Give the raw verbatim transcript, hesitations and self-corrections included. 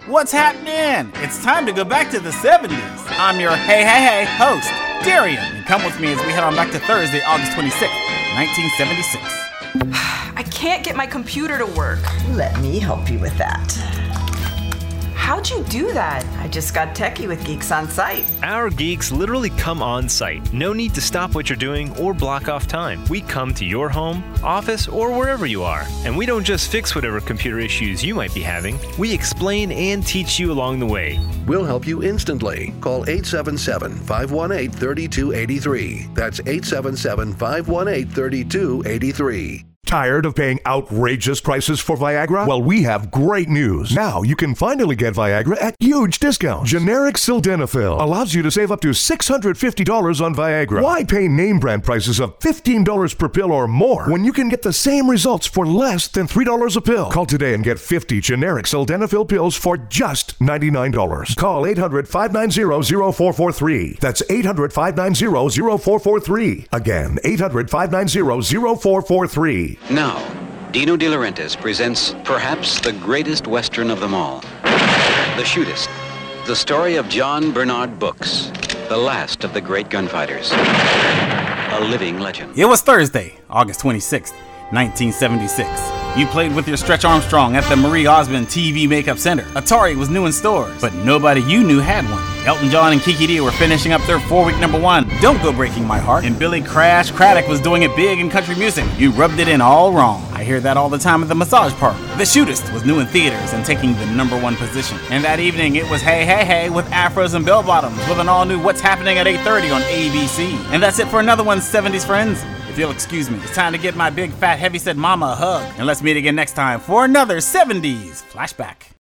What's happening? It's time to go back to the seventies. I'm your hey hey hey host, Darian, and come with me as we head on back to Thursday, August twenty-sixth, nineteen seventy-six. I can't get my computer to work. Let me help you with that. How'd you do that? I just got techie with Geeks on Site. Our geeks literally come on site. No need to stop what you're doing or block off time. We come to your home, office, or wherever you are. And we don't just fix whatever computer issues you might be having. We explain and teach you along the way. We'll help you instantly. Call eight seven seven, five one eight, three two eight three. That's eight seven seven, five one eight, three two eight three. Tired of paying outrageous prices for Viagra? Well, we have great news. Now you can finally get Viagra at huge discounts. Generic Sildenafil allows you to save up to six hundred fifty dollars on Viagra. Why pay name brand prices of fifteen dollars per pill or more when you can get the same results for less than three dollars a pill? Call today and get fifty generic Sildenafil pills for just ninety-nine dollars. Call eight hundred, five nine zero, zero four four three. That's eight hundred, five nine zero, zero four four three. Again, eight hundred, five nine zero, zero four four three. Now, Dino De Laurentiis presents perhaps the greatest Western of them all, The Shootist, the story of John Bernard Books, the last of the great gunfighters, a living legend. It was Thursday, August twenty-sixth, nineteen seventy-six. You played with your Stretch Armstrong at the Marie Osmond T V Makeup Center. Atari was new in stores, but nobody you knew had one. Elton John and Kiki Dee were finishing up their four-week number one, Don't Go Breaking My Heart, and Billy Crash Craddock was doing it big in country music. You rubbed it in all wrong. I hear that all the time at the massage parlor. The Shootist was new in theaters and taking the number one position. And that evening it was Hey Hey Hey with Afros and Bell Bottoms with an all-new What's Happening at eight thirty on A B C. And that's it for another one, seventies friends. If you'll excuse me, it's time to get my big fat heavyset mama a hug. And let's meet again next time for another seventies flashback.